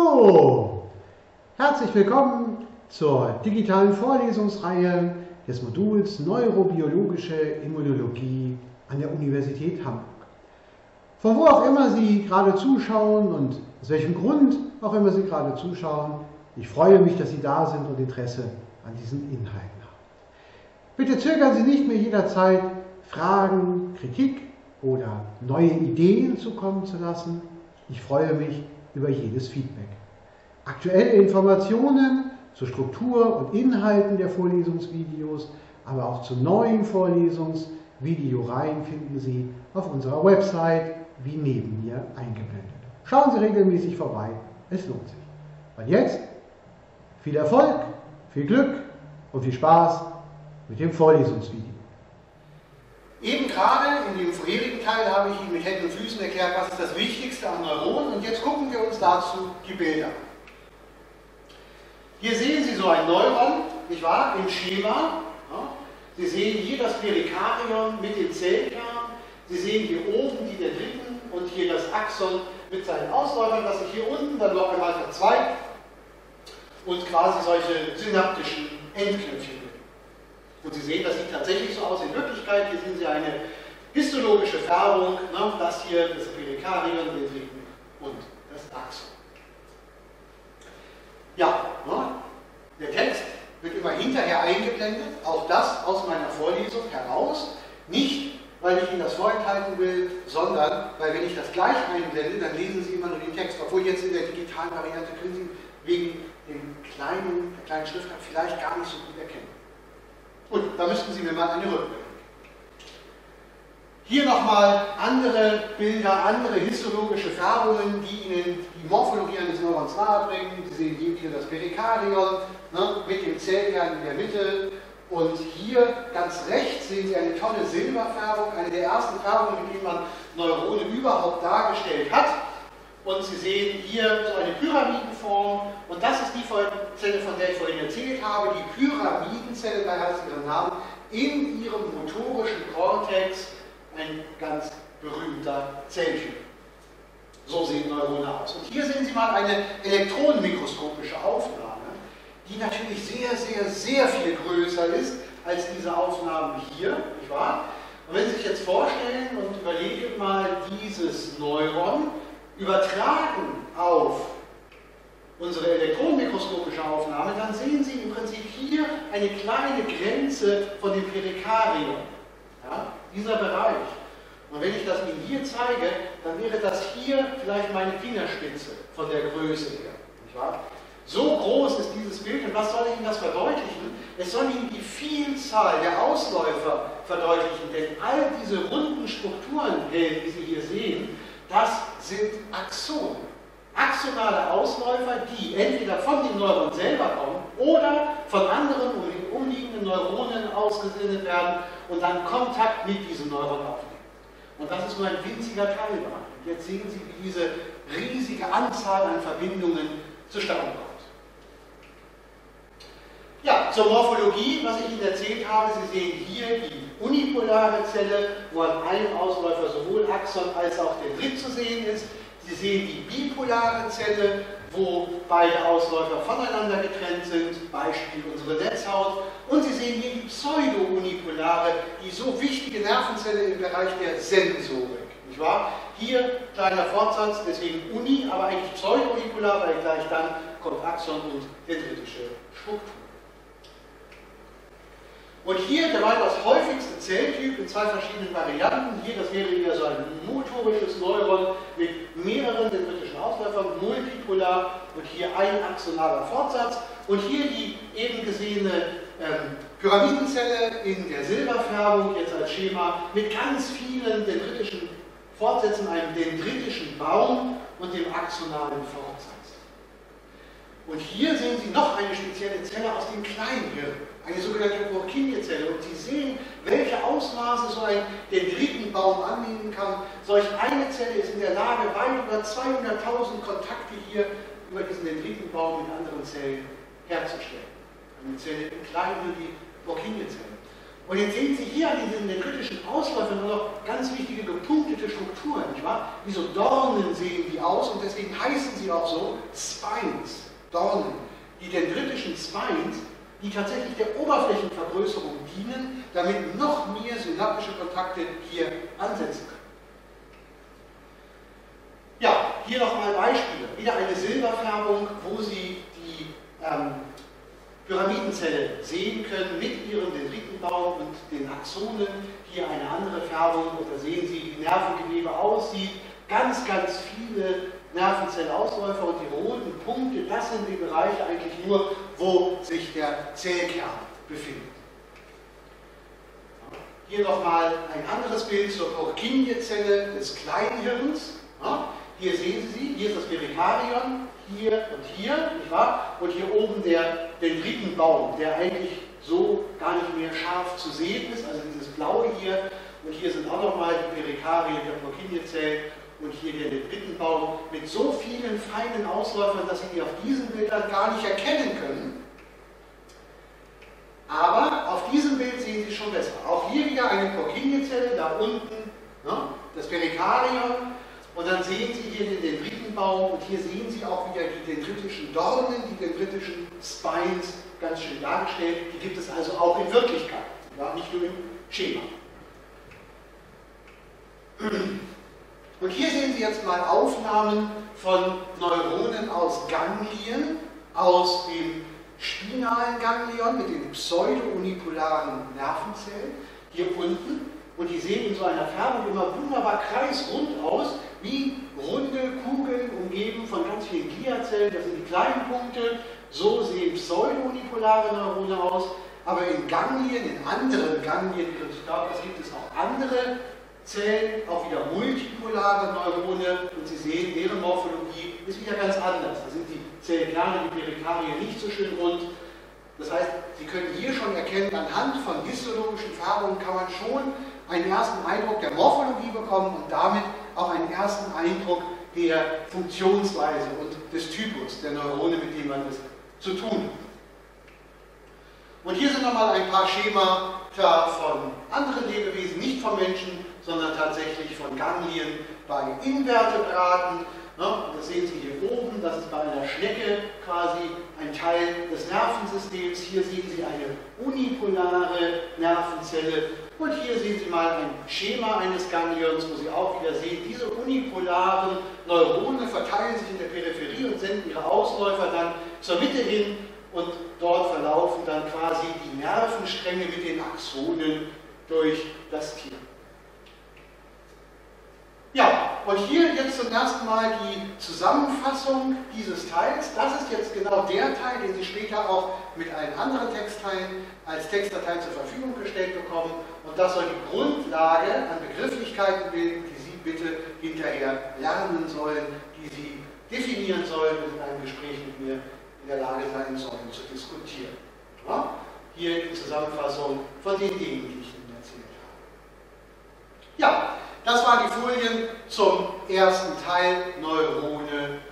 So, herzlich willkommen zur digitalen Vorlesungsreihe des Moduls Neurobiologische Immunologie an der Universität Hamburg. Von wo auch immer Sie gerade zuschauen und aus welchem Grund auch immer Sie gerade zuschauen, ich freue mich, dass Sie da sind und Interesse an diesen Inhalten haben. Bitte zögern Sie nicht, mir jederzeit Fragen, Kritik oder neue Ideen zukommen zu lassen. Ich freue mich über jedes Feedback. Aktuelle Informationen zur Struktur und Inhalten der Vorlesungsvideos, aber auch zu neuen Vorlesungsvideoreihen finden Sie auf unserer Website, wie neben mir eingeblendet. Schauen Sie regelmäßig vorbei, es lohnt sich. Und jetzt viel Erfolg, viel Glück und viel Spaß mit dem Vorlesungsvideo. Eben gerade in dem vorherigen Teil habe ich Ihnen mit Händen und Füßen erklärt, was ist das Wichtigste an Neuronen, und jetzt gucken wir uns dazu die Bilder an. Hier sehen Sie so ein Neuron, nicht wahr, im Schema. Ja. Sie sehen hier das Perikarion mit dem Zellkern, Sie sehen hier oben die Dendriten und hier das Axon mit seinen Ausläufern, das sich hier unten dann noch einmal verzweigt und quasi solche synaptischen Endknöpfchen. Und Sie sehen, das sieht tatsächlich so aus in Wirklichkeit. Hier sehen Sie eine histologische Färbung, ne? Das hier, das Perikarion, Dendriten und das Axon. Ja, ne? Der Text wird immer hinterher eingeblendet, auch das aus meiner Vorlesung heraus. Nicht, weil ich Ihnen das vorenthalten will, sondern weil, wenn ich das gleich einblende, dann lesen Sie immer nur den Text. Obwohl jetzt in der digitalen Variante können Sie wegen der kleinen Schriftart vielleicht gar nicht so gut erkennen. Gut, da müssten Sie mir mal eine Rückmeldung geben. Hier nochmal andere Bilder, andere histologische Färbungen, die Ihnen die Morphologie eines Neurons nahebringen. Sie sehen hier das Perikarion, ne, mit dem Zellkern in der Mitte. Und hier ganz rechts sehen Sie eine tolle Silberfärbung, eine der ersten Färbungen, mit denen man Neurone überhaupt dargestellt hat. Und Sie sehen hier so eine Pyramidenform, und das ist die Zelle, von der ich vorhin erzählt habe, die Pyramidenzelle, da heißt ihren Namen, in ihrem motorischen Kortex, ein ganz berühmter Zelltyp. So sehen Neurone aus. Und hier sehen Sie mal eine elektronenmikroskopische Aufnahme, die natürlich sehr, sehr, sehr viel größer ist als diese Aufnahmen hier, nicht wahr? Und wenn Sie sich jetzt vorstellen und überlegen mal dieses Neuron, übertragen auf unsere elektronenmikroskopische Aufnahme, dann sehen Sie im Prinzip hier eine kleine Grenze von dem Perikarion. Ja, dieser Bereich. Und wenn ich das Ihnen hier zeige, dann wäre das hier vielleicht meine Fingerspitze von der Größe her. Nicht wahr? So groß ist dieses Bild, und was soll Ihnen das verdeutlichen? Es soll Ihnen die Vielzahl der Ausläufer verdeutlichen, denn all diese runden Strukturen, die Sie hier sehen, das sind Axone. Axonale Ausläufer, die entweder von dem Neuron selber kommen oder von anderen umliegenden Neuronen ausgesendet werden und dann Kontakt mit diesem Neuron aufnehmen. Und das ist nur ein winziger Teilbereich. Und jetzt sehen Sie, wie diese riesige Anzahl an Verbindungen zustande kommt. Ja, zur Morphologie, was ich Ihnen erzählt habe, Sie sehen hier die unipolare Zelle, wo an einem Ausläufer sowohl Axon als auch Dendrit zu sehen ist. Sie sehen die bipolare Zelle, wo beide Ausläufer voneinander getrennt sind, Beispiel unsere Netzhaut. Und Sie sehen hier die pseudo-unipolare, die so wichtige Nervenzelle im Bereich der Sensorik. Nicht wahr? Hier kleiner Fortsatz, deswegen Uni, aber eigentlich pseudo-unipolar, weil gleich dann kommt Axon und dendritische Struktur. Und hier der weitaus häufigste Zelltyp in zwei verschiedenen Varianten. Hier, das wäre eher so ein motorisches Neuron mit mehreren dendritischen Ausläufern, multipolar, und hier ein axonaler Fortsatz. Und hier die eben gesehene Pyramidenzelle in der Silberfärbung, jetzt als Schema, mit ganz vielen dendritischen Fortsätzen, einem dendritischen Baum und dem axonalen Fortsatz. Und hier sehen Sie noch eine spezielle Zelle aus dem Kleinhirn, eine sogenannte Purkinje-Zelle. Und Sie sehen, welche Ausmaße so ein Dendritenbaum annehmen kann. Solch eine Zelle ist in der Lage, weit über 200.000 Kontakte hier über diesen Dendritenbaum mit anderen Zellen herzustellen. Eine Zelle im Kleinhirn, die Purkinje-Zelle. Und jetzt sehen Sie hier an diesen dendritischen Ausläufern nur noch ganz wichtige gepunktete Strukturen, nicht wahr? Wie so Dornen sehen die aus und deswegen heißen sie auch so Spines, Dornen. Die dendritischen Spines, die tatsächlich der Oberflächenvergrößerung dienen, damit noch mehr synaptische Kontakte hier ansetzen können. Ja, hier nochmal Beispiele. Wieder eine Silberfärbung, wo Sie die Pyramidenzelle sehen können mit ihrem Dendritenbaum und den Axonen. Hier eine andere Färbung, und da sehen Sie, wie Nervengewebe aussieht. Ganz, ganz viele Nervenzellausläufer, und die roten Punkte, das sind die Bereiche eigentlich nur, wo sich der Zellkern befindet. Hier nochmal ein anderes Bild zur Purkinje-Zelle des Kleinhirns. Hier sehen Sie, hier ist das Perikarion, hier und hier, nicht wahr? Und hier oben der Dendritenbaum, der eigentlich so gar nicht mehr scharf zu sehen ist, also dieses Blaue hier. Und hier sind auch nochmal die Perikarien der Purkinje-Zellen und hier der Dendritenbaum mit so vielen feinen Ausläufern, dass Sie die auf diesen Bildern gar nicht erkennen können. Aber auf diesem Bild sehen Sie schon besser. Auch hier wieder eine Purkinje-Zelle, da unten das Perikarion. Und dann sehen Sie hier den Dendritenbaum, und hier sehen Sie auch wieder die dendritischen Dornen, die dendritischen Spines, ganz schön dargestellt. Die gibt es also auch in Wirklichkeit, ja, nicht nur im Schema. Und hier sehen Sie jetzt mal Aufnahmen von Neuronen aus Ganglien, aus dem spinalen Ganglion mit den pseudo-unipolaren Nervenzellen, hier unten. Und die sehen in so einer Färbung immer wunderbar kreisrund aus, wie runde Kugeln umgeben von ganz vielen Gliazellen. Das sind die kleinen Punkte. So sehen pseudo-unipolare Neurone aus. Aber in Ganglien, in anderen Ganglien Ihres Körpers gibt es auch andere Zellen, auch wieder multipolare Neurone. Und Sie sehen, deren Morphologie ist wieder ganz anders. Da sind die Zellkerne, die Perikarien, nicht so schön rund. Das heißt, Sie können hier schon erkennen, anhand von histologischen Färbungen kann man schon einen ersten Eindruck der Morphologie bekommen und damit auch einen ersten Eindruck der Funktionsweise und des Typus der Neurone, mit dem man es zu tun hat. Und hier sind nochmal ein paar Schemata von anderen Lebewesen, nicht von Menschen, sondern tatsächlich von Ganglien bei Invertebraten. Das sehen Sie hier oben, das ist bei einer Schnecke quasi ein Teil des Nervensystems. Hier sehen Sie eine unipolare Nervenzelle. Und hier sehen Sie mal ein Schema eines Ganglions, wo Sie auch wieder sehen, diese unipolaren Neurone verteilen sich in der Peripherie und senden ihre Ausläufer dann zur Mitte hin, und dort verlaufen dann quasi die Nervenstränge mit den Axonen durch das Tier. Ja, und hier jetzt zum ersten Mal die Zusammenfassung dieses Teils. Das ist jetzt genau der Teil, den Sie später auch mit allen anderen Textteilen als Textdatei zur Verfügung gestellt bekommen. Und das soll die Grundlage an Begrifflichkeiten bilden, die Sie bitte hinterher lernen sollen, die Sie definieren sollen und in einem Gespräch mit mir in der Lage sein sollen zu diskutieren. Ja? Hier die Zusammenfassung von den Dingen, die ich Ihnen erzählt habe. Ja. Das waren die Folien zum ersten Teil Neurone